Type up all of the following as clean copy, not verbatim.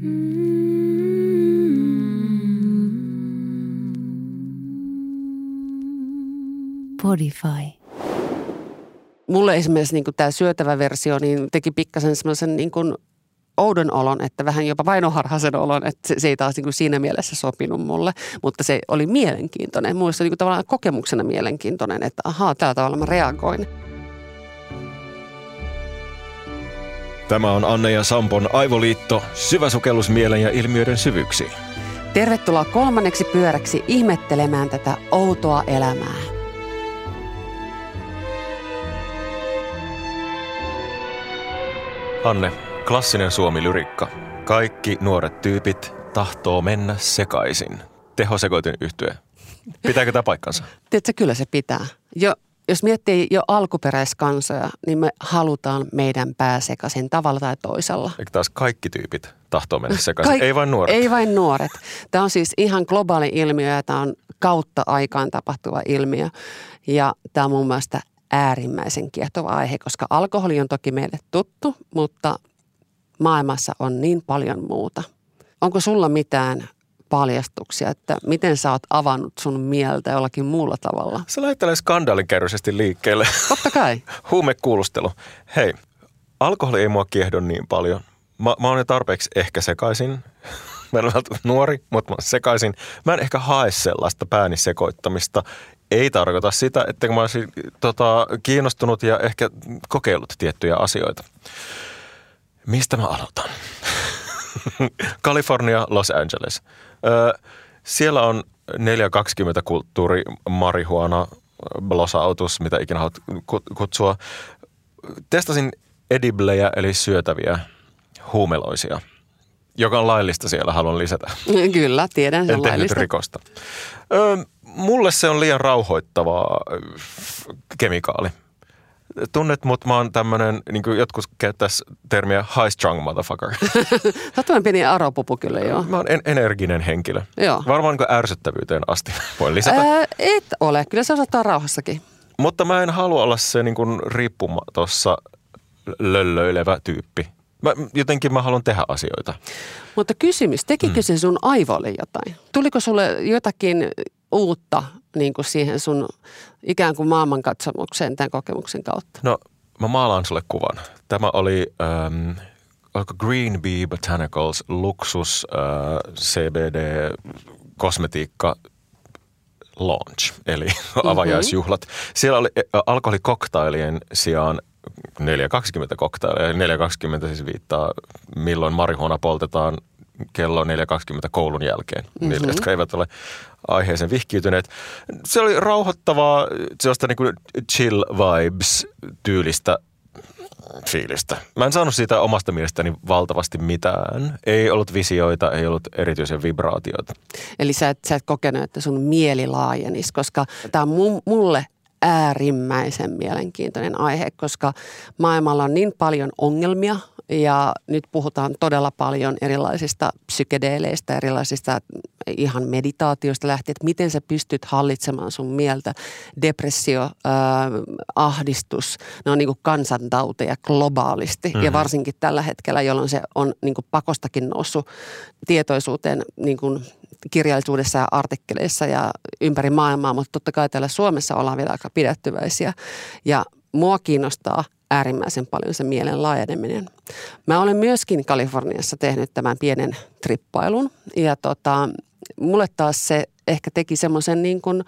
Podify. Mulle esimerkiksi niin tämä syötävä versio niin teki pikkasen semmoisen niin oudon olon, että vähän jopa vainoharhaisen olon, että se ei taas niin siinä mielessä sopinut mulle, mutta se oli mielenkiintoinen. Mulle se oli niin tavallaan kokemuksena mielenkiintoinen, että ahaa, tällä tavalla mä reagoin. Tämä on Anne ja Sampon Aivoliitto, syvä sukellus mielen ja ilmiöiden syvyyksiin. Tervetuloa kolmanneksi pyöräksi ihmettelemään tätä outoa elämää. Anne, klassinen suomi-lyrikka. Kaikki nuoret tyypit tahtoo mennä sekaisin. Tehosekoitin yhtye. Pitääkö tämä paikkansa? Tiedätkö, kyllä se pitää. Jos miettii jo alkuperäiskansoja, niin me halutaan meidän pää sekaisin tavalla tai toisella. Eikö taas kaikki tyypit tahtoo mennä sekaisin? Ei vain nuoret. Ei vain nuoret. Tämä on siis ihan globaali ilmiö ja tämä on kautta aikaan tapahtuva ilmiö. Ja tämä on mun mielestä äärimmäisen kiehtova aihe, koska alkoholi on toki meille tuttu, mutta maailmassa on niin paljon muuta. Onko sulla mitään paljastuksia, että miten sä oot avannut sun mieltä jollakin muulla tavalla? Se lähtee skandaalinkäyräisesti liikkeelle. Totta kai. Huumekuulustelu. Hei, alkoholi ei mua kiehdo niin paljon. Mä oon jo tarpeeksi ehkä sekaisin. Mä en ole nuori, mutta mä oon sekaisin. Mä en ehkä hae sellaista pääni sekoittamista. Ei tarkoita sitä, että mä olisin kiinnostunut ja ehkä kokeillut tiettyjä asioita. Mistä mä aloitan? Kalifornia, Los Angeles. Siellä on 420 kulttuuri, marihuana, blosautus, mitä ikinä haluat kutsua. Testasin ediblejä, eli syötäviä huumeloisia, joka on laillista siellä, haluan lisätä. Kyllä, tiedän, se on laillista. En tehnyt rikosta. Mulle se on liian rauhoittava kemikaali. Tunnet mut, mä oon tämmönen, niin kuin jotkut käyttäis termiä high strung motherfucker. Sä oot tämmönen pieni aropupu kyllä, joo. Mä oon energinen henkilö. Joo. Varmaan niin ärsyttävyyteen asti. Voin lisätä. Et ole, kyllä se osataan rauhassakin. Mutta mä en halua olla se niin kuin riippumatossa löllöilevä tyyppi. Jotenkin mä haluan tehdä asioita. Mutta kysymys, tekikö se sun aivoille jotain? Tuliko sulle jotakin uutta niin kuin siihen sun ikään kuin maailmankatsomukseen tämän kokemuksen kautta? No, mä maalaan sulle kuvan. Tämä oli Green Bee Botanicals luksus CBD-kosmetiikka launch, eli avajaisjuhlat. Siellä oli alkoholikoktailien sijaan 420 koktaileja. 420 siis viittaa, milloin marihuona poltetaan kello 4.20 koulun jälkeen, niille, jotka eivät ole aiheeseen vihkiytyneet. Se oli rauhoittavaa, sellaista niin kuin chill vibes tyylistä fiilistä. Mä en saanut siitä omasta mielestäni valtavasti mitään. Ei ollut visioita, ei ollut erityisiä vibraatioita. Eli sä et kokenut, että sun mieli laajenisi, koska tämä on mulle äärimmäisen mielenkiintoinen aihe, koska maailmalla on niin paljon ongelmia ja nyt puhutaan todella paljon erilaisista psykedeeleistä, erilaisista ihan meditaatioista lähtien, että miten sä pystyt hallitsemaan sun mieltä. Depressio, ahdistus, ne on niin kuin kansantauteja globaalisti ja varsinkin tällä hetkellä, jolloin se on niin kuin pakostakin noussut tietoisuuteen niin kuin kirjallisuudessa ja artikkeleissa ja ympäri maailmaa, mutta totta kai täällä Suomessa ollaan vielä aika pidättyväisiä ja mua kiinnostaa äärimmäisen paljon se mielen laajeneminen. Mä olen myöskin Kaliforniassa tehnyt tämän pienen trippailun ja mulle taas se ehkä teki semmoisen niin kuin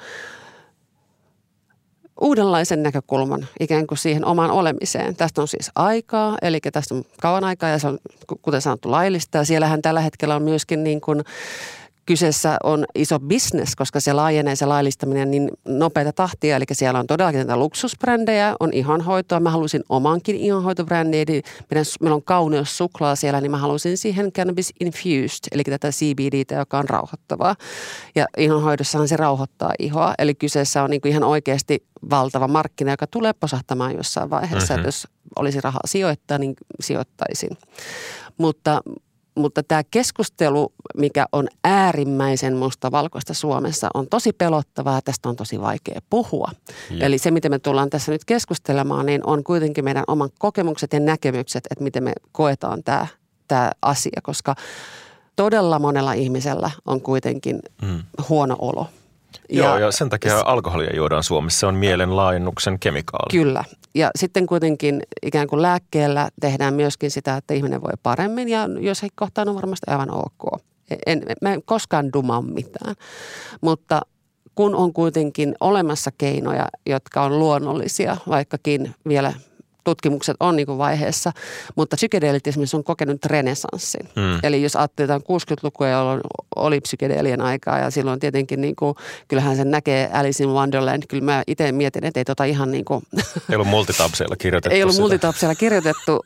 uudenlaisen näkökulman ikään kuin siihen omaan olemiseen. Tästä on siis aikaa, eli tästä on kauan aikaa ja se on kuten sanottu laillista ja siellähän tällä hetkellä on myöskin niin kuin kyseessä on iso business, koska se laajenee se laillistaminen niin nopeata tahtia. Eli siellä on todellakin näitä luksusbrändejä, on ihonhoitoa. Mä halusin omankin ihonhoitobrändejä. Meillä on kauneussuklaa siellä, niin mä halusin siihen cannabis infused, eli tätä CBDtä, joka on rauhoittavaa. Ja ihonhoidossahan se rauhoittaa ihoa. Eli kyseessä on niin kuin ihan oikeasti valtava markkina, joka tulee posahtamaan jossain vaiheessa. Että jos olisi rahaa sijoittaa, niin sijoittaisin. Mutta tämä keskustelu, mikä on äärimmäisen mustavalkoista Suomessa, on tosi pelottavaa. Tästä on tosi vaikea puhua. Eli se, miten me tullaan tässä nyt keskustelemaan, niin on kuitenkin meidän oman kokemukset ja näkemykset, että miten me koetaan tämä asia. Koska todella monella ihmisellä on kuitenkin huono olo. Joo, ja sen takia alkoholia juodaan Suomessa. Se on mielenlaajennuksen kemikaali. Kyllä. Ja sitten kuitenkin ikään kuin lääkkeellä tehdään myöskin sitä, että ihminen voi paremmin. Ja jos he kohtaan on varmasti aivan ok. Mä en koskaan dumaa mitään. Mutta kun on kuitenkin olemassa keinoja, jotka on luonnollisia, vaikkakin vielä tutkimukset on niin kuin vaiheessa, mutta psykedeelit esimerkiksi on kokenut renesanssin. Eli jos ajattelee 60-lukua, jolloin oli psykedeelien aikaa ja silloin tietenkin niin kuin, kyllähän sen näkee Alice in Wonderland. Kyllä mä itse mietin, että ei ihan niin kuin... Ei ollut multitapseilla kirjoitettu. Ei ollut multitapseilla kirjoitettu.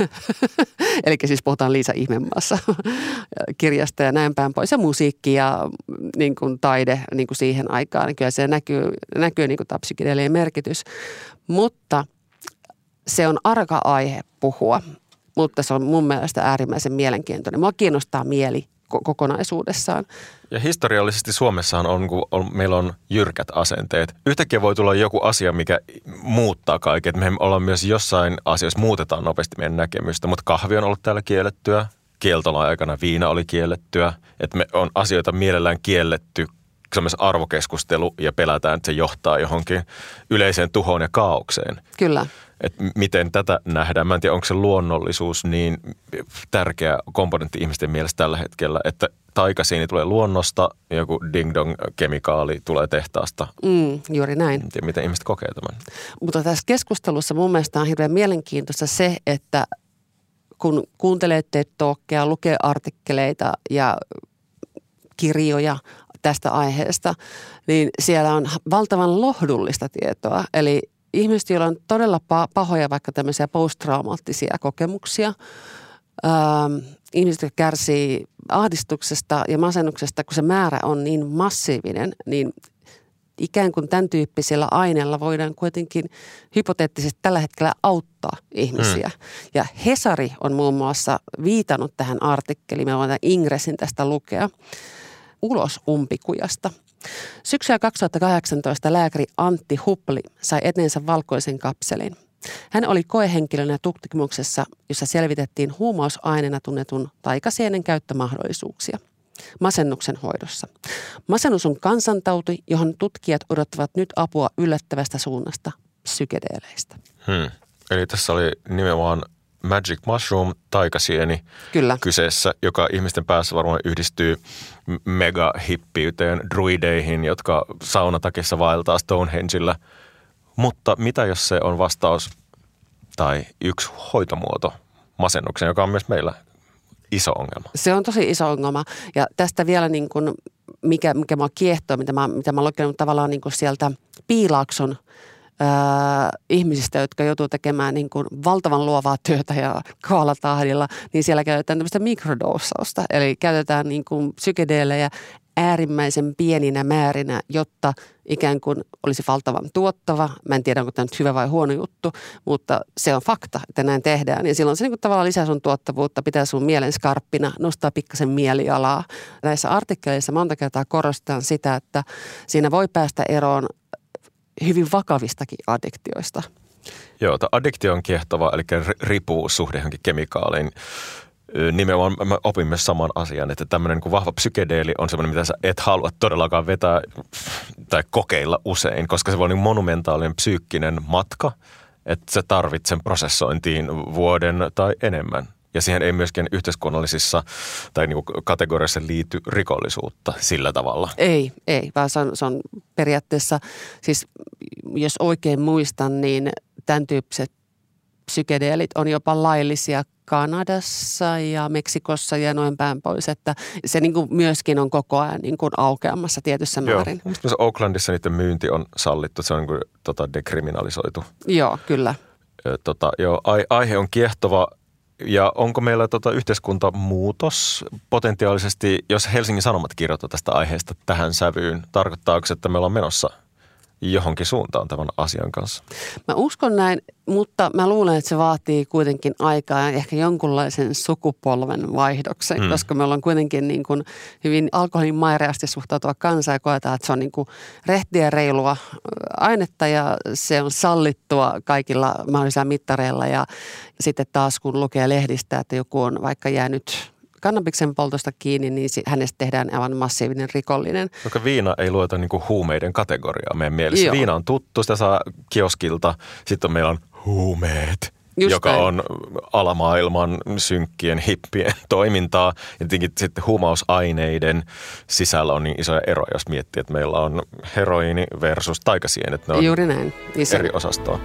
Eli siis puhutaan Liisa Ihmemaassa kirjasta ja näin päin pois. Ja musiikki ja niin kuin taide niin kuin siihen aikaan. Niin kyllä se näkyy niin kuin tämä psykedeelien merkitys. Mutta se on arka aihe puhua, mutta se on mun mielestä äärimmäisen mielenkiintoinen. Mua kiinnostaa mieli kokonaisuudessaan. Ja historiallisesti Suomessahan meillä on jyrkät asenteet. Yhtäkkiä voi tulla joku asia, mikä muuttaa kaiken. Me ollaan myös jossain asioissa muutetaan nopeasti meidän näkemystä, mutta kahvi on ollut täällä kiellettyä. Kieltolain aikana viina oli kiellettyä. Että me on asioita mielellään kielletty. Se on myös arvokeskustelu ja pelätään, että se johtaa johonkin yleiseen tuhoon ja kaaukseen. Kyllä. Että miten tätä nähdään. Mä en tiedä, onko se luonnollisuus niin tärkeä komponentti ihmisten mielestä tällä hetkellä, että taikasiini tulee luonnosta ja joku ding-dong-kemikaali tulee tehtaasta. Juuri näin. En tiedä, miten ihmiset kokee tämän. Mutta tässä keskustelussa mun mielestä on hirveän mielenkiintoista se, että kun kuuntelee TED-talkia, lukee artikkeleita ja kirjoja tästä aiheesta, niin siellä on valtavan lohdullista tietoa. Eli ihmiset, joilla on todella pahoja vaikka tämmöisiä posttraumaattisia kokemuksia, ihmiset, jotka kärsii ahdistuksesta ja masennuksesta, kun se määrä on niin massiivinen, niin ikään kuin tämän tyyppisillä aineilla voidaan kuitenkin hypoteettisesti tällä hetkellä auttaa ihmisiä. Ja Hesari on muun muassa viitannut tähän artikkeliin, mä voin ingressin tästä lukea, ulos umpikujasta. Syksyllä 2018 lääkäri Antti Hupli sai eteensä valkoisen kapselin. Hän oli koehenkilönä tutkimuksessa, jossa selvitettiin huumausaineena tunnetun taikasienen käyttömahdollisuuksia masennuksen hoidossa. Masennus on kansantauti, johon tutkijat odottavat nyt apua yllättävästä suunnasta, psykedeeleistä. Eli tässä oli nimenomaan Magic Mushroom, taikasieni Kyllä. kyseessä, joka ihmisten päässä varmaan yhdistyy mega-hippiyteen, druideihin, jotka saunatakissa vaeltaa Stonehengellä. Mutta mitä jos se on vastaus tai yksi hoitomuoto masennukseen, joka on myös meillä iso ongelma? Se on tosi iso ongelma ja tästä vielä niin kuin, mikä mua kiehtoo, mitä mä olen lukenut tavallaan niin kuin sieltä Piilaakson ihmisistä, jotka joutuu tekemään niin kuin valtavan luovaa työtä ja kaalatahdilla, niin siellä käytetään tämmöistä mikrodosausta. Eli käytetään niin kuin psykedeelejä äärimmäisen pieninä määrinä, jotta ikään kuin olisi valtavan tuottava. Mä en tiedä, onko tämä nyt hyvä vai huono juttu, mutta se on fakta, että näin tehdään. Ja silloin se niin kuin tavallaan lisää sun tuottavuutta, pitää sun mielen skarppina, nostaa pikkasen mielialaa. Näissä artikkeleissa monta kertaa korostetaan sitä, että siinä voi päästä eroon hyvin vakavistakin addiktioista. Joo, tämä addiktio on kiehtova, eli riippuvuussuhde johonkin kemikaaliin. Nimenomaan mä opin myös saman asian, että tämmöinen niin kuin vahva psykedeeli on semmoinen, mitä sä et halua todellakaan vetää tai kokeilla usein, koska se voi olla niin monumentaalinen psyykkinen matka, että sä tarvitset sen prosessointiin vuoden tai enemmän. Ja siihen ei myöskään yhteiskunnallisissa tai niin kuin kategoriassa liity rikollisuutta sillä tavalla. Ei, vaan se on periaatteessa, siis jos oikein muistan, niin tämän tyyppiset psykedeelit on jopa laillisia Kanadassa ja Meksikossa ja noin päin pois, että se niin kuin myöskin on koko ajan niin kuin aukeamassa tietyssä määrin. Joo, myös Oaklandissa niiden myynti on sallittu, se on niin kuin, dekriminalisoitu. Joo, kyllä. Aihe on kiehtova. Ja onko meillä yhteiskuntamuutos potentiaalisesti, jos Helsingin Sanomat kirjoittaa tästä aiheesta tähän sävyyn, tarkoittaako se, että me ollaan menossa johonkin suuntaan tämän asian kanssa? Mä uskon näin, mutta mä luulen, että se vaatii kuitenkin aikaa ja ehkä jonkunlaisen sukupolven vaihdoksen, koska me ollaan kuitenkin niin kuin hyvin alkoholin maireasti suhtautua kansaa ja koetaan, että se on niin kuin rehtiä ja reilua ainetta ja se on sallittua kaikilla mahdollisilla mittareilla ja sitten taas kun lukee lehdistä, että joku on vaikka jäänyt kannabiksen poltosta kiinni, niin hänestä tehdään aivan massiivinen rikollinen. Koska viina ei lueta niin kuin huumeiden kategoriaa meidän mielessä. Joo. Viina on tuttu, sitä saa kioskilta. Sitten meillä on huumeet, Just joka näin. on alamaailman synkkien hippien toimintaa. Ja tietenkin sitten huumausaineiden sisällä on niin isoja eroja, jos miettii, että meillä on heroiini versus taikasienet. Ne on Juuri näin. eri osastoa.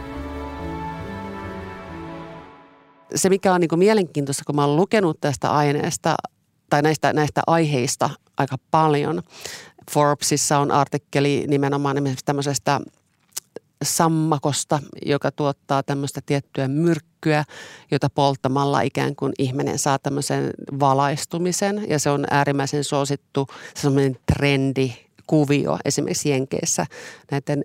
Se, mikä on niin kuin mielenkiintoista, kun mä oon lukenut tästä aineesta tai näistä aiheista aika paljon. Forbesissa on artikkeli nimenomaan esimerkiksi tämmöisestä sammakosta, joka tuottaa tämmöistä tiettyä myrkkyä, jota polttamalla ikään kuin ihminen saa tämmöisen valaistumisen. Ja se on äärimmäisen suosittu semmoinen trendikuvio esimerkiksi Jenkeissä näiden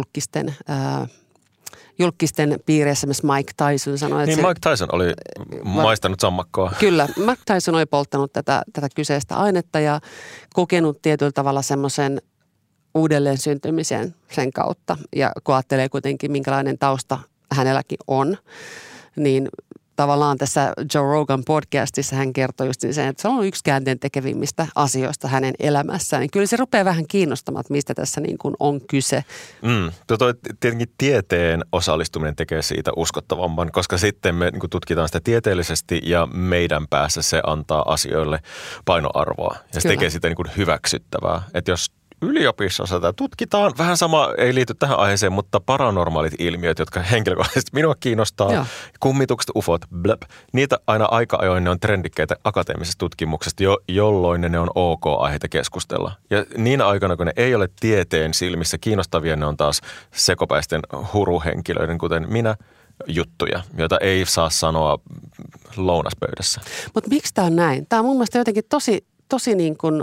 julkisten piireissä, missä Mike Tyson sanoi, että Niin Mike Tyson oli maistanut sammakkoa. Kyllä, Mike Tyson oli polttanut tätä kyseistä ainetta ja kokenut tietyllä tavalla semmoisen uudelleen syntymisen sen kautta. Ja kun ajattelee kuitenkin, minkälainen tausta hänelläkin on, niin tavallaan tässä Joe Rogan podcastissa hän kertoi just sen, että se on yksi käänteen tekevimmistä asioista hänen elämässään. Niin kyllä se rupeaa vähän kiinnostamaan, että mistä tässä niin kuin on kyse. Tietenkin tieteen osallistuminen tekee siitä uskottavamman, koska sitten me niin kuin tutkitaan sitä tieteellisesti ja meidän päässä se antaa asioille painoarvoa. Ja se tekee sitä niin kuin hyväksyttävää. Että jos yliopistossa tätä tutkitaan. Vähän sama, ei liity tähän aiheeseen, mutta paranormaalit ilmiöt, jotka henkilökohtaisesti minua kiinnostaa. Joo. Kummitukset, ufot, blöp. Niitä aina aika ajoin ne on trendikkeitä akateemisesta tutkimuksesta, jolloin ne on ok-aiheita keskustella. Ja niin aikana, kun ne ei ole tieteen silmissä kiinnostavia, ne on taas sekopäisten huruhenkilöiden, kuten minä, juttuja, joita ei saa sanoa lounaspöydässä. Mutta miksi tämä on näin? Tämä on mun mielestä jotenkin tosi niin kuin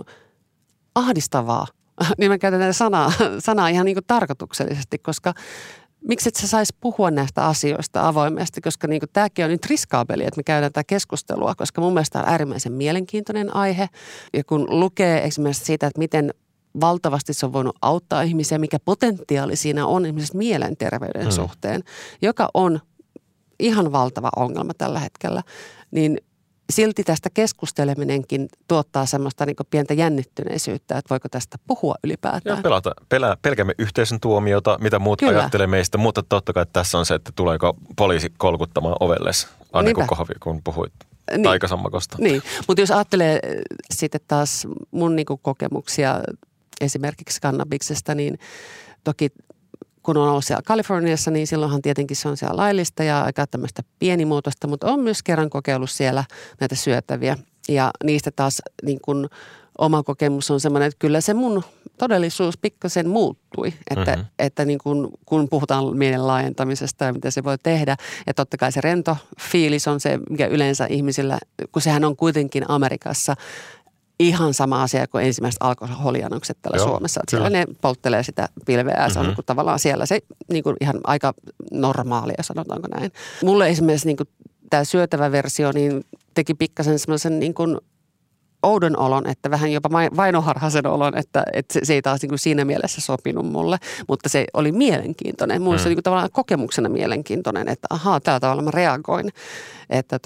ahdistavaa. Niin mä käytän tätä sanaa ihan niin kuin tarkoituksellisesti, koska miksi et sä saisi puhua näistä asioista avoimesti, koska niin kuin tämäkin on nyt riskaabeli, että me käydään tätä keskustelua, koska mun mielestä tämä on äärimmäisen mielenkiintoinen aihe. Ja kun lukee esimerkiksi siitä, että miten valtavasti se on voinut auttaa ihmisiä, mikä potentiaali siinä on esimerkiksi mielenterveyden suhteen, joka on ihan valtava ongelma tällä hetkellä, niin silti tästä keskusteleminenkin tuottaa semmoista niin kuin pientä jännittyneisyyttä, että voiko tästä puhua ylipäätään. Ja pelkäämme yhteisön tuomiota, mitä muut ajattelee meistä, mutta totta kai tässä on se, että tuleeko poliisi kolkuttamaan ovelles, aina kun puhuit taikasammakosta. Niin, mutta jos ajattelee sitten taas mun niin kuin kokemuksia esimerkiksi kannabiksesta, niin toki kun on ollut siellä Kaliforniassa, niin silloinhan tietenkin se on siellä laillista ja aika tämmöistä pienimuotoista, mutta on myös kerran kokeillut siellä näitä syötäviä. Ja niistä taas niin kuin oma kokemus on semmoinen, että kyllä se mun todellisuus pikkasen muuttui. Että niin kuin, kun puhutaan mielen laajentamisesta ja mitä se voi tehdä. Ja totta kai se rento fiilis on se, mikä yleensä ihmisillä, kun sehän on kuitenkin Amerikassa ihan sama asia kuin ensimmäiset alkoholiannokset täällä Suomessa. Että siellä ne polttelee sitä pilveä ja se on niin kuin tavallaan siellä se niin kuin ihan aika normaalia, sanotaanko näin. Mulle esimerkiksi niin kuin tämä syötävä versio niin teki pikkasen semmoisen niin kuin oudon olon, että vähän jopa vainoharhaisen olon, että se ei taas niin kuin siinä mielessä sopinut mulle, mutta se oli mielenkiintoinen. Mulle se oli niin kuin tavallaan kokemuksena mielenkiintoinen, että ahaa, tällä tavalla mä reagoin, että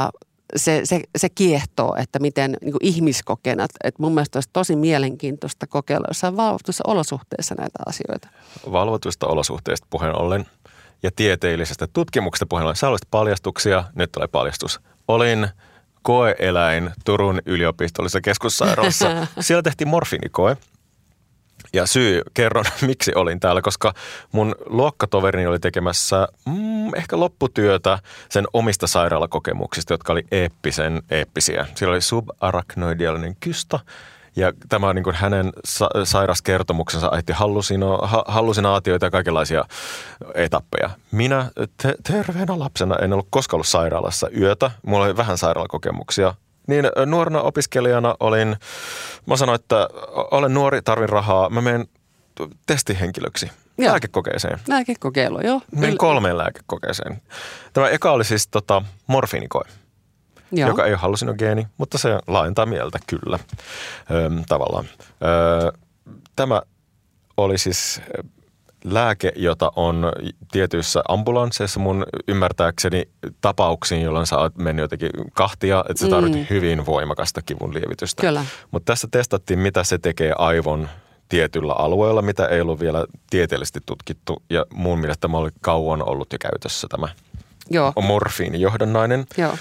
se kiehtoo, että miten niin kuin ihmiskokeena, että mun mielestä olisi tosi mielenkiintoista kokeilla jossain valvotuissa olosuhteissa näitä asioita. Valvotuista olosuhteista puheen ollen ja tieteellisestä tutkimuksesta puheen ollen. Sä olisit paljastuksia, nyt tulee paljastus. Olin koe-eläin Turun yliopistollisessa keskussairaalassa. Siellä tehtiin morfiinikoe. Ja kerron, miksi olin täällä, koska mun luokkatoverini oli tekemässä ehkä lopputyötä sen omista sairaalakokemuksista, jotka oli eeppisiä. Siellä oli subarachnoidialinen kysta ja tämä on niin kuin hänen sairaskertomuksensa aiheutti hallusinaatioita ja kaikenlaisia etappeja. Minä terveenä lapsena en ollut koskaan ollut sairaalassa yötä, mulla oli vähän sairaalakokemuksia. Niin nuorena opiskelijana mä sanoin, että olen nuori, tarvin rahaa, mä menen testihenkilöksi lääkekokeeseen. Lääkekokeilu, joo. Menin 3 lääkekokeeseen. Tämä eka oli siis morfiinikoe, joka ei ole hallusinogeeni, mutta se laajentaa mieltä kyllä tavallaan. Tämä oli siis lääke, jota on tietyissä ambulansseissa mun ymmärtääkseni tapauksiin, jolloin sä oot mennyt jotenkin kahtia, että sä tarvitset hyvin voimakasta kivun lievitystä. Kyllä. Mutta tässä testattiin, mitä se tekee aivon tietyllä alueella, mitä ei ollut vielä tieteellisesti tutkittu. Ja mun mielestä tämä oli kauan ollut jo käytössä tämä morfiinijohdannainen. Joo.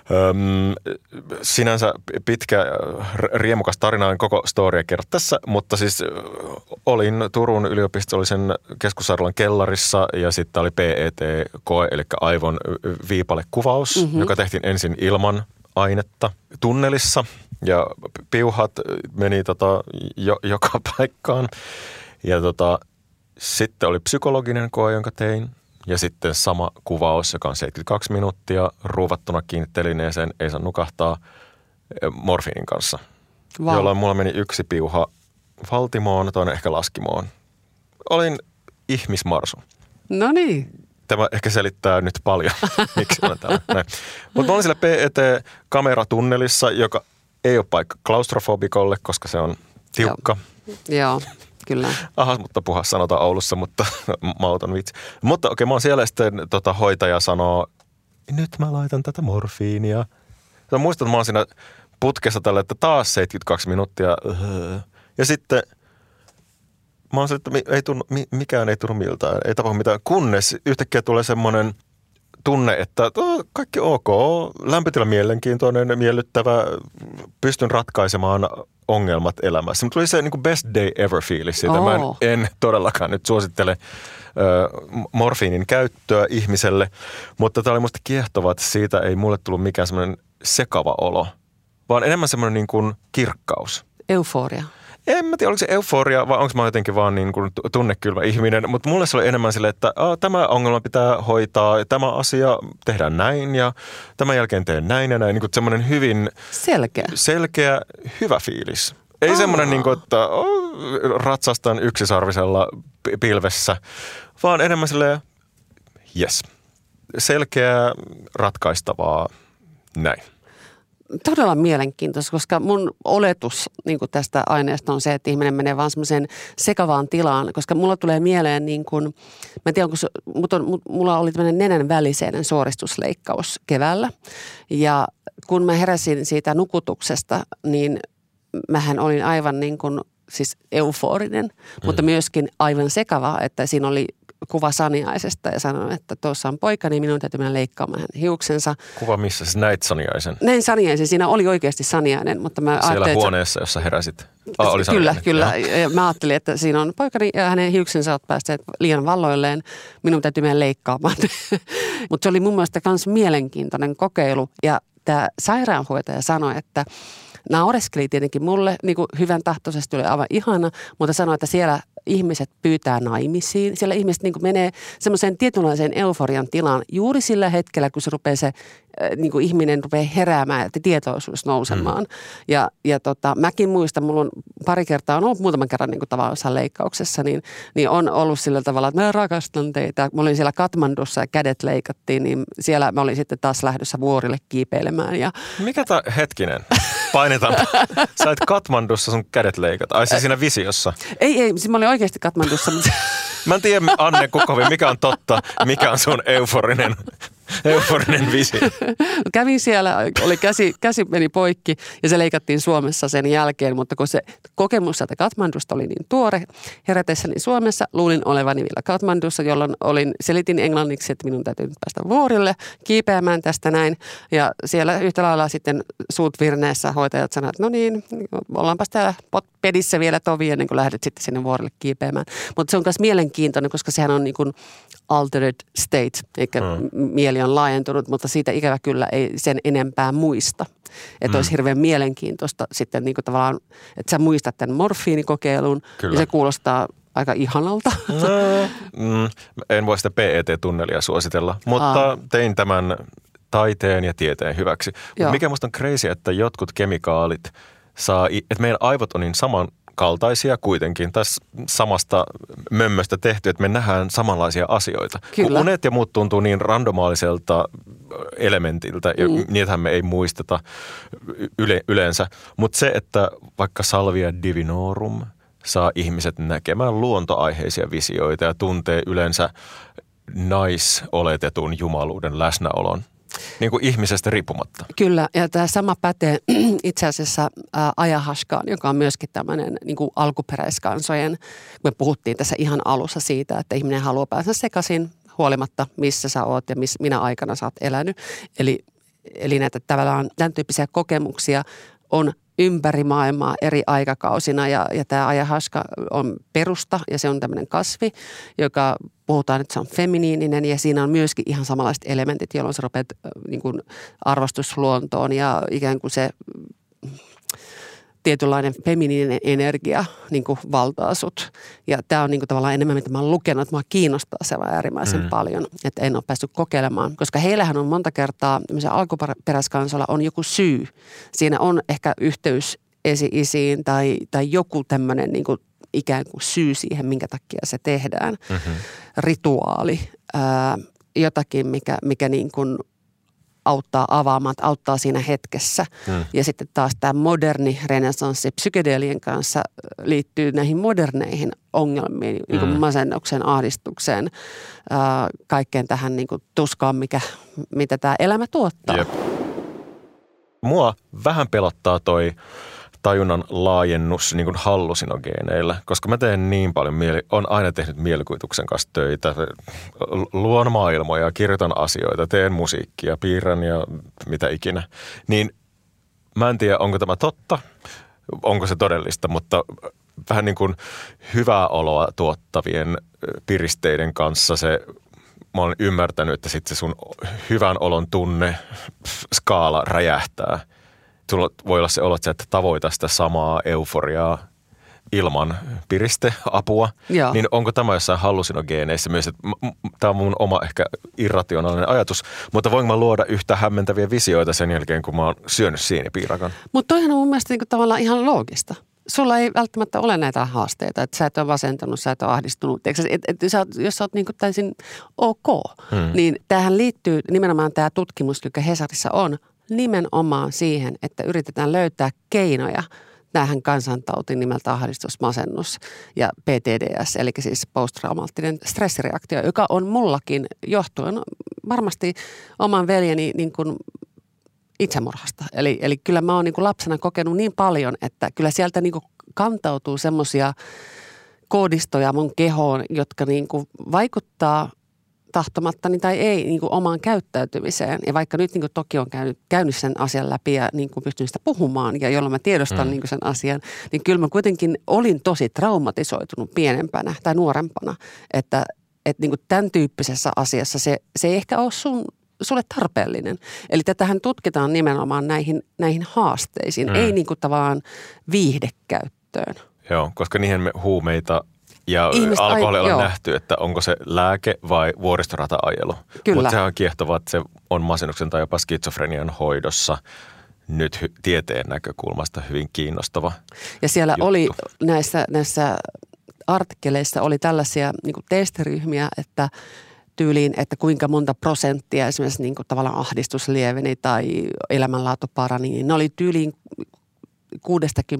Sinänsä pitkä riemukas tarina, en koko storia kerro tässä, mutta siis olin Turun yliopistollisen keskussairaalan kellarissa ja sitten oli PET-koe, eli aivon viipalekuvaus, joka tehtiin ensin ilman ainetta tunnelissa ja piuhat meni joka paikkaan ja sitten oli psykologinen koe, jonka tein. Ja sitten sama kuvaus, joka on 72 minuuttia, ruuvattuna kiinni telineeseen, ei saa nukahtaa morfiinin kanssa. Wow. Jolloin mulla meni yksi piuha valtimoon, toinen ehkä laskimoon. Olin ihmismarsu. No niin. Tämä ehkä selittää nyt paljon, miksi olen täällä. Mutta mä olin siellä PET-kameratunnelissa, joka ei ole paikka klaustrofobikolle, koska se on tiukka. Joo. Kyllä. Aha, mutta puhas sanotaan Oulussa, mutta mauton vitsi. Mutta okei, mä oon siellä sitten hoitaja sanoo, nyt mä laitan tätä morfiinia. Mä muistan, että mä oon siinä putkessa tällä, että taas 72 minuuttia. Ja sitten mä oon sille, että mikään ei tunnu miltään, ei tapahdu mitään. Kunnes yhtäkkiä tulee semmoinen tunne, että kaikki ok, lämpötila mielenkiintoinen, miellyttävä, pystyn ratkaisemaan ongelmat elämässä. Mutta tuli se niin kuin best day ever -fiilis siitä. Mä en todellakaan nyt suosittele morfiinin käyttöä ihmiselle, mutta tämä oli musta kiehtovaa, että siitä ei mulle tullut mikään semmoinen sekava olo, vaan enemmän semmoinen niin kuin kirkkaus. Euforia. En mä tiedä, oliko se euforia vai onko mä jotenkin vaan niin kuin tunnekylmä ihminen, mutta mulle se oli enemmän silleen, että tämä ongelma pitää hoitaa, tämä asia tehdään näin ja tämän jälkeen teen näin ja näin. Niin kuin semmoinen hyvin selkeä, hyvä fiilis. Ei semmoinen, niin kuin, että ratsastan yksisarvisella pilvessä, vaan enemmän silleen, yes, selkeää, ratkaistavaa, näin. Todella mielenkiintoista, koska mun oletus niin kuin tästä aineesta on se, että ihminen menee vaan semmoiseen sekavaan tilaan, koska mulla tulee mieleen, niin kuin, mä en tiedä, mulla oli tämmöinen nenän väliseinen suoristusleikkaus keväällä ja kun mä heräsin siitä nukutuksesta, niin mähän olin aivan niin kuin, siis euforinen, mutta myöskin aivan sekava, että siinä oli kuva Saniaisesta ja sanoin, että tuossa on poika, niin minun täytyy mennä leikkaamaan hänen hiuksensa. Kuva missä? Siis näit Saniaisen? Näin Saniaisen. Siinä oli oikeasti Saniainen, mutta mä ajattelin... Siellä huoneessa, jossa heräsit? Oli Saniainen. Kyllä. Ja mä ajattelin, että siinä on poikani ja hänen hiuksensa ovat päässeet liian valloilleen. Minun täytyy mennä leikkaamaan. Mutta se oli mun mielestä myös mielenkiintoinen kokeilu. Ja tämä sairaanhoitaja sanoi, että naureskeli tietenkin mulle, niin kuin hyvän tahtoisesti oli aivan ihana, mutta sanoi, että siellä ihmiset pyytää naimisiin. Siellä ihmiset niin kuin menee semmoiseen tietynlaiseen euforian tilaan juuri sillä hetkellä, kun se rupeaa niin kuin ihminen rupeaa heräämään ja tietoisuus nousemaan. Ja mäkin muistan, mulla on pari kertaa, on ollut muutaman kerran niin kuin tavallisessa leikkauksessa, niin on ollut sillä tavalla, että mä rakastan teitä. Mä olin siellä Katmandussa ja kädet leikattiin, niin siellä mä olin sitten taas lähdössä vuorille kiipeilemään. Mikä hetkinen? Painetaan. Sä et Katmandussa sun kädet leikat. Ai se siinä visiossa? Ei, siis mä olin oikeasti Katmandussa. Mutta... Mä en tiedä, Anne Kukovi, mikä on totta, mikä on sun euforinen visio. Kävin siellä, oli käsi meni poikki ja se leikattiin Suomessa sen jälkeen, mutta kun se kokemus sieltä Katmandusta oli niin tuore, herätessäni Suomessa luulin olevani vielä Katmandussa, jolloin selitin englanniksi, että minun täytyy päästä vuorille kiipeämään tästä näin. Ja siellä yhtä lailla sitten suut virneessä hoitajat sanoivat, että no niin, ollaanpas täällä pedissä vielä tovi ennen kuin lähdet sitten sinne vuorille kiipeämään. Mutta se on myös mielenkiintoinen, koska sehän on niin kuin altered state, eikä mieli on laajentunut, mutta siitä ikävä kyllä ei sen enempää muista. Että olisi hirveän mielenkiintoista sitten niin kuin tavallaan, että sä muistat tämän morfiinikokeilun ja se kuulostaa aika ihanalta. En voi sitä PET-tunnelia suositella, mutta tein tämän taiteen ja tieteen hyväksi. Mutta mikä musta on crazy, että jotkut kemikaalit että meidän aivot on niin samankaltaisia kuitenkin, tässä samasta mömmöstä tehty, että me nähdään samanlaisia asioita. Kyllä. Kun unet ja muut tuntuu niin randomaaliselta elementiltä, ja niitähän me ei muisteta yleensä. Mutta se, että vaikka salvia divinorum saa ihmiset näkemään luontoaiheisia visioita ja tuntee yleensä naisoletetun jumaluuden läsnäolon. Niin kuin ihmisestä riippumatta. Kyllä, ja tämä sama pätee itse asiassa Ayahuascaan, joka on myöskin tämmöinen niin kuin alkuperäiskansojen, me puhuttiin tässä ihan alussa siitä, että ihminen haluaa päästä sekaisin huolimatta, missä sä oot ja minä aikana sä oot elänyt. Eli näitä tavallaan tämän tyyppisiä kokemuksia on ympäri maailmaa eri aikakausina ja tämä ayahuasca on perusta ja se on tämmöinen kasvi, joka puhutaan, että se on feminiininen ja siinä on myöskin ihan samanlaiset elementit, jolloin sä rupeat niin kuin arvostusluontoon ja ikään kuin se tietynlainen feminiininen energia niin kuin valtaa sut. Ja tämä on niin kuin tavallaan enemmän, mitä mä oon lukenut, että mua kiinnostaa se äärimmäisen paljon, että en ole päässyt kokeilemaan. Koska heillähän on monta kertaa, alkuperäiskansalla on joku syy. Siinä on ehkä yhteys esi-isiin tai joku tämmöinen niin kuin ikään kuin syy siihen, minkä takia se tehdään. Rituaali, jotakin, mikä niin kuin auttaa avaamaan, auttaa siinä hetkessä. Ja sitten taas tämä moderni renessanssi psykedeelien kanssa liittyy näihin moderneihin ongelmiin, niin kuin masennukseen, ahdistukseen, kaikkeen tähän niin kuin tuskaan, mitä tämä elämä tuottaa. Jep. Mua vähän pelottaa toi tajunnan laajennus niin kuin hallusinogeeneilla, koska mä teen niin paljon on aina tehnyt mielikuvituksen kanssa töitä, luon maailmoja, kirjoitan asioita, teen musiikkia, piirrän ja mitä ikinä. Niin mä en tiedä, onko tämä totta, onko se todellista, mutta vähän niin kuin hyvää oloa tuottavien piristeiden kanssa mä olen ymmärtänyt, että sitten se sun hyvän olon tunne skaala räjähtää. Sulla voi olla se olo, että tavoita sitä samaa euforiaa ilman piristeapua. Joo. Niin onko tämä jossain hallusinogeeneissä myös, että tämä on mun oma ehkä irrationaalinen ajatus, mutta voinko mä luoda yhtä hämmentäviä visioita sen jälkeen, kun mä oon syönyt siinipiirakan? Mutta toihan on mun mielestä niin tavallaan ihan loogista. Sulla ei välttämättä ole näitä haasteita, että sä et ole vasentunut, sä et ole ahdistunut. Jos sä oot niin kuin täysin ok, niin tämähän liittyy nimenomaan tämä tutkimus, joka Hesarissa on, nimenomaan siihen, että yritetään löytää keinoja tähän kansantautiin nimeltä ahdistus, masennus ja PTDS, eli siis posttraumaattinen stressireaktio, joka on mullakin johtuen varmasti oman veljeni niin kuin itsemurhasta. Eli kyllä mä oon niin kuin lapsena kokenut niin paljon, että kyllä sieltä niin kuin kantautuu semmoisia koodistoja mun kehoon, jotka niin kuin vaikuttaa tahtomattani tai ei niin kuin omaan käyttäytymiseen. Ja vaikka nyt niin kuin toki on käynyt sen asian läpi ja niin kuin pystyn sitä puhumaan ja jolloin mä tiedostan niin kuin sen asian, niin kyllä mä kuitenkin olin tosi traumatisoitunut pienempänä tai nuorempana, että niin kuin tämän tyyppisessä asiassa se ei ehkä ole sulle tarpeellinen. Eli tätähän tutkitaan nimenomaan näihin haasteisiin, ei niin kuin tavallaan viihdekäyttöön. Joo, koska niihin me huumeita ja alkoholilla on nähty, että onko se lääke vai vuoristorata-ajelu. Mutta sehän on kiehtovaa, että se on masennuksen tai jopa skitsofrenian hoidossa nyt tieteen näkökulmasta hyvin kiinnostava Ja siellä juttu. oli näissä artikkeleissa oli tällaisia niin kuin testiryhmiä, että tyyliin, että kuinka monta prosenttia esimerkiksi niin kuin tavallaan ahdistus lieveni tai elämänlaatu parani, niin ne oli tyyliin 60-80%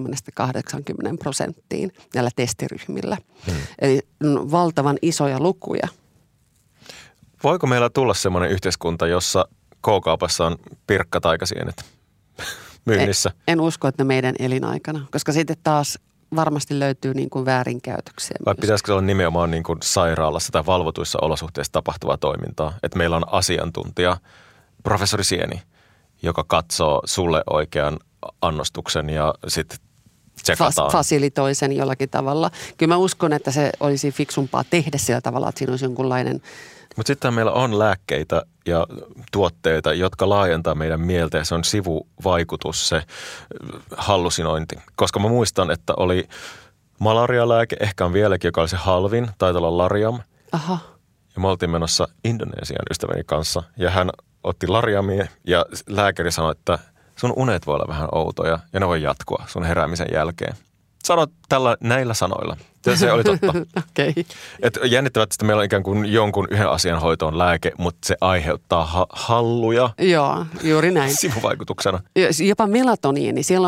näillä testiryhmillä. Eli valtavan isoja lukuja. Voiko meillä tulla semmoinen yhteiskunta, jossa K-kaupassa on pirkkataikasienet myynnissä? En usko, että meidän elinaikana, koska sitten taas varmasti löytyy niin kuin väärinkäytöksiä. Vai pitäisikö se olla nimenomaan niin kuin sairaalassa tai valvotuissa olosuhteissa tapahtuvaa toimintaa? Että meillä on asiantuntija, professori Sieni, joka katsoo sulle oikean annostuksen ja sitten tsekataan. Fasilitoi sen jollakin tavalla. Kyllä mä uskon, että se olisi fiksumpaa tehdä sillä tavalla, että siinä olisi jonkunlainen. Mutta sitten meillä on lääkkeitä ja tuotteita, jotka laajentaa meidän mieltä ja se on sivuvaikutus, se hallusinointi. Koska mä muistan, että oli malarialääke, ehkä on vieläkin, joka oli se halvin, taitaa olla Lariam. Aha. Ja me oltiin menossa Indonesian ystäväni kanssa ja hän otti Lariamia ja lääkäri sanoi, että sun unet voi olla vähän outoja ja ne voi jatkua sun heräämisen jälkeen. Sano näillä sanoilla. Se oli totta. Okay. Että jännittävät, että meillä on ikään kuin jonkun yhden asian hoitoon lääke, mutta se aiheuttaa halluja. Joo, juuri näin. Sivuvaikutuksena. Jopa melatoniini. Siellä on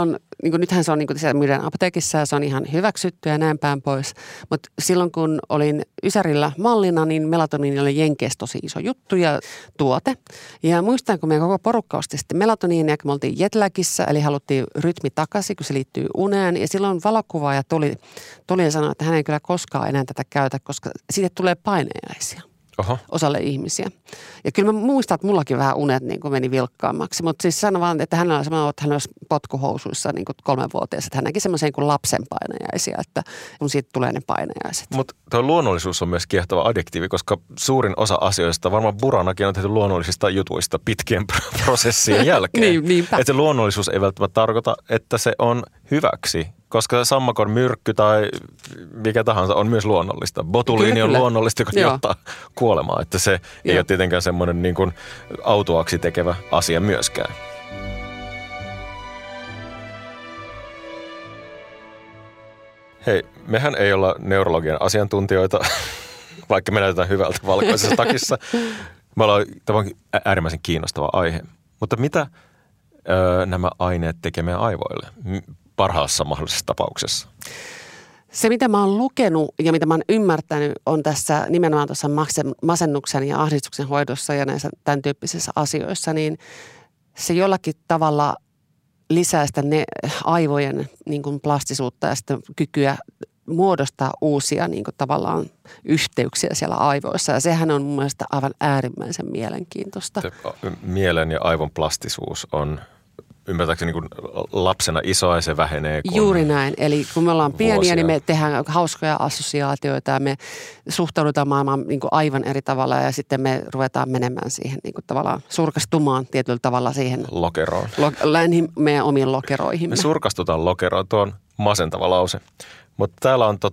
niin kuin nythän se on niin kuin siellä myydään apteekissa ja se on ihan hyväksytty ja näin päin pois. Mutta silloin kun olin Ysärillä mallina, niin melatoniini oli Jenkeissä tosi iso juttu ja tuote. Ja muistan, kun meidän koko porukka osti sitten melatoniinia, kun me oltiin jetlagissa, eli haluttiin rytmi takaisin, kun se liittyy uneen. Ja silloin valokuvaaja tuli ja sanoi, että hän ei kyllä koskaan enää tätä käytä, koska siitä tulee painejaisia. Oho. Osalle ihmisiä. Ja kyllä mä muistan, että mullakin vähän unet niin kuin meni vilkkaammaksi, mutta siis sanon vaan, että hänellä on semmoinen, että hän olisi potkuhousuissa niin kuin 3-vuotias, että hän näki semmoisen kuin lapsen painejaisia, että kun siitä tulee ne painejaiset. Mutta tuo luonnollisuus on myös kiehtova adjektiivi, koska suurin osa asioista, varmaan Buranakin on tehty luonnollisista jutuista pitkien prosessien jälkeen. Niinpä. Että se luonnollisuus ei välttämättä tarkoita, että se on hyväksi. Koska sammakon myrkky tai mikä tahansa on myös luonnollista. Botuliini on luonnollista, joka johtaa kuolemaan. Että se ei ole tietenkään semmoinen niin kuin autuaksi tekevä asia myöskään. Hei, mehän ei olla neurologian asiantuntijoita, vaikka me näytetään hyvältä valkoisessa takissa. Me ollaan tavallaan äärimmäisen kiinnostava aihe. Mutta mitä nämä aineet tekee meidän aivoille? Parhaassa mahdollisessa tapauksessa? Se, mitä mä oon lukenut ja mitä mä oon ymmärtänyt, on tässä nimenomaan tuossa masennuksen ja ahdistuksen hoidossa ja näissä tämän tyyppisissä asioissa, niin se jollakin tavalla lisää sitä aivojen niin kuin plastisuutta ja sitä kykyä muodostaa uusia niin kuin tavallaan yhteyksiä siellä aivoissa. Ja sehän on mun mielestä aivan äärimmäisen mielenkiintoista. Mielen ja aivon plastisuus on ymmärtääkseni niin lapsena isoa ja se vähenee. Juuri näin. Eli kun me ollaan pieniä, niin me tehdään hauskoja assosiaatioita ja me suhtaudutaan maailmaan niin kuin aivan eri tavalla ja sitten me ruvetaan menemään siihen niin kuin tavallaan surkastumaan tietyllä tavalla siihen lokeroon. Meidän omiin lokeroihimme. Me surkastutaan lokeroon. Tuo on masentava lause. Mutta täällä on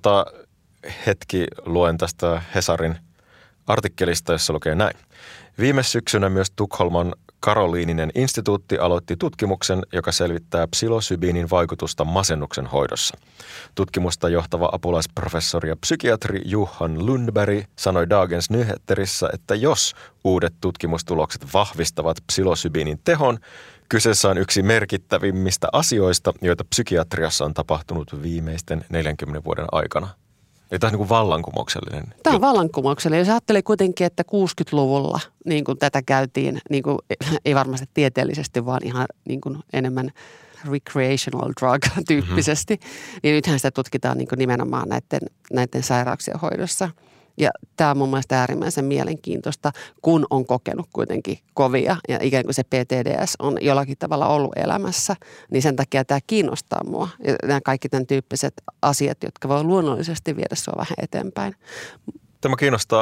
hetki, luen tästä Hesarin artikkelista, jossa lukee näin. Viime syksynä myös Tukholman Karoliininen instituutti aloitti tutkimuksen, joka selvittää psilosybiinin vaikutusta masennuksen hoidossa. Tutkimusta johtava apulaisprofessori ja psykiatri Johan Lundberg sanoi Dagens Nyheterissä, että jos uudet tutkimustulokset vahvistavat psilosybiinin tehon, kyseessä on yksi merkittävimmistä asioista, joita psykiatriassa on tapahtunut viimeisten 40 vuoden aikana. Eli tämä on niin kuin vallankumouksellinen. Tämä on vallankumouksellinen. Jos ajattelee kuitenkin, että 60-luvulla niin kuin tätä käytiin, niin kuin, ei varmasti tieteellisesti, vaan ihan niin kuin enemmän recreational drug tyyppisesti, niin nythän sitä tutkitaan niin kuin nimenomaan näiden sairauksien hoidossa. Ja tämä on mun mielestä äärimmäisen mielenkiintoista, kun on kokenut kuitenkin kovia ja ikään kuin se PTDS on jollakin tavalla ollut elämässä, niin sen takia tämä kiinnostaa mua. Ja nämä kaikki tämän tyyppiset asiat, jotka voi luonnollisesti viedä sua vähän eteenpäin. Tämä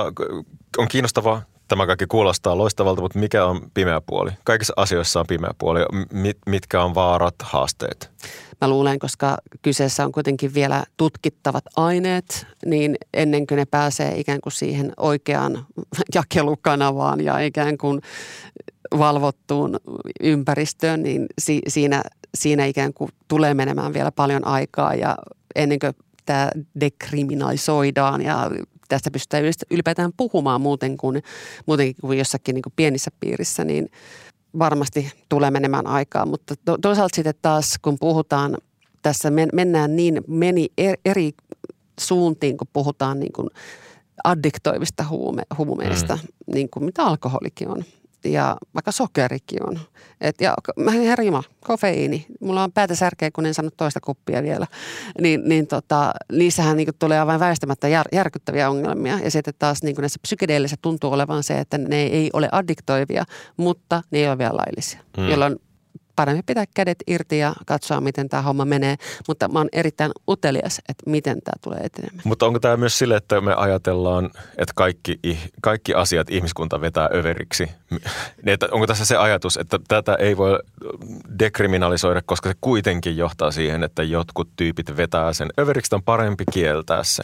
on kiinnostavaa. Tämä kaikki kuulostaa loistavalta, mutta mikä on pimeä puoli? Kaikissa asioissa on pimeä puoli. Mitkä on vaarat, haasteet? Mä luulen, koska kyseessä on kuitenkin vielä tutkittavat aineet, niin ennen kuin ne pääsee ikään kuin siihen oikeaan jakelukanavaan ja ikään kuin valvottuun ympäristöön, niin siinä ikään kuin tulee menemään vielä paljon aikaa ja ennen kuin tämä dekriminalisoidaan ja tästä pystytään ylipäätään puhumaan muutenkin kuin jossakin niin kuin pienissä piirissä, niin varmasti tulee menemään aikaa. Mutta toisaalta sitten taas, kun puhutaan, tässä mennään niin eri suuntiin, kun puhutaan niin kuin addiktoivista huumeista, niin kuin mitä alkoholikin on. Ja vaikka sokerikin on. Ja herra jumala, kofeiini. Mulla on päätä särkeä, kun en saanut toista kuppia vielä. Niissähän niin tulee aivan väistämättä järkyttäviä ongelmia. Ja sitten taas niin näissä psykedeellisessä tuntuu olevan se, että ne ei ole addiktoivia, mutta ne ei ole vielä laillisia. Jolloin parempi pitää kädet irti ja katsoa, miten tämä homma menee. Mutta mä oon erittäin utelias, että miten tämä tulee etenemään. Mutta onko tämä myös sille, että me ajatellaan, että kaikki asiat ihmiskunta vetää överiksi? Onko tässä se ajatus, että tätä ei voi dekriminalisoida, koska se kuitenkin johtaa siihen, että jotkut tyypit vetää sen överiksi, on parempi kieltää se?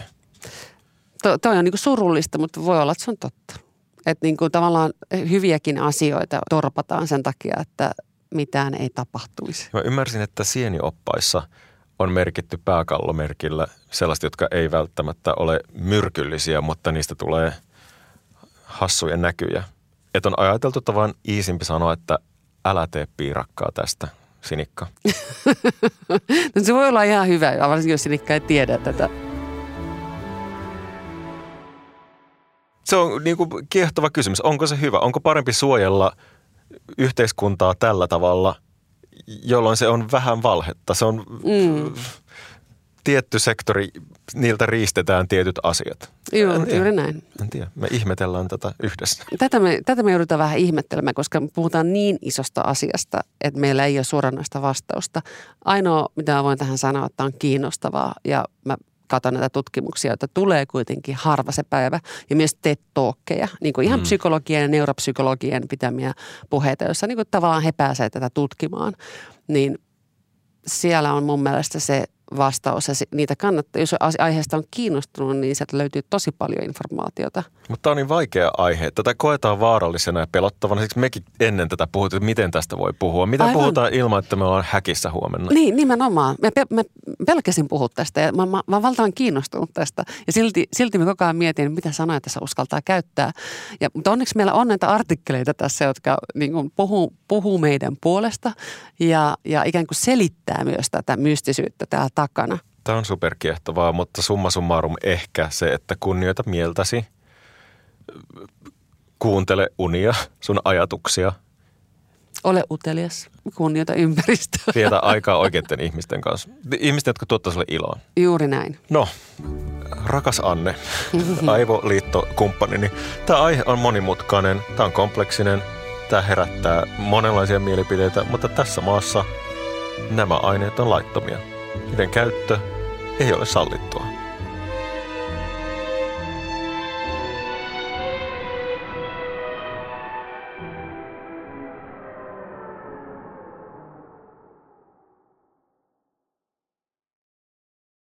Toi on niin kuin surullista, mutta voi olla, että se on totta. Että niin kuin tavallaan hyviäkin asioita torpataan sen takia, että mitään ei tapahtuisi. Mä ymmärsin, että sienioppaissa on merkitty pääkallomerkillä sellaista, jotka ei välttämättä ole myrkyllisiä, mutta niistä tulee hassuja näkyjä. Että on ajateltu tavan iisimpi sanoa, että älä tee piirakkaa tästä. sinikka? No, se voi olla ihan hyvä, varsinkin jos sinikka ei tiedä tätä. Se on niin kuin kiehtova kysymys. Onko se hyvä? Onko parempi suojella yhteiskuntaa tällä tavalla, jolloin se on vähän valhetta? Se on tietty sektori, niiltä riistetään tietyt asiat. Joo, juuri näin. En tiedä. Me ihmetellään tätä yhdessä. Tätä me joudutaan vähän ihmettelemään, koska me puhutaan niin isosta asiasta, että meillä ei ole suoranaista vastausta. Ainoa, mitä voin tähän sanoa, että on kiinnostavaa ja mä katson näitä tutkimuksia, joita tulee kuitenkin harva se päivä ja myös TED-talkkeja, niin kuin ihan psykologien ja neuropsykologien pitämiä puheita, joissa niin kuin tavallaan he pääsevät tätä tutkimaan, niin siellä on mun mielestä se vastaus ja niitä kannattaa, jos aiheesta on kiinnostunut, niin sieltä löytyy tosi paljon informaatiota. Mutta tämä on niin vaikea aihe. Tätä koetaan vaarallisena ja pelottavana. Siksi mekin ennen tätä puhuttiin, että miten tästä voi puhua. Mitä puhutaan ilman, että me ollaan häkissä huomenna? Niin, nimenomaan. Mä pelkäsin puhua tästä ja mä oon valtavan kiinnostunut tästä. Ja silti mä koko ajan mietin, mitä sanoja tässä uskaltaa käyttää. Mutta onneksi meillä on näitä artikkeleita tässä, jotka niin kuin puhuu meidän puolesta ja ikään kuin selittää myös tätä mystisyyttä täällä takana. Tämä on superkiehtovaa, mutta summa summarum ehkä se, että kunnioita mieltäsi, kuuntele unia, sun ajatuksia. Ole utelias, kunnioita ympäristöä. Vietä aikaa oikeiden ihmisten kanssa. Ihmisten, jotka tuottaa sulle iloa. Juuri näin. No, rakas Anne, aivoliittokumppanini. Tämä aihe on monimutkainen, tämä on kompleksinen, tämä herättää monenlaisia mielipiteitä, mutta tässä maassa nämä aineet on laittomia. Niiden käyttö ei ole sallittua.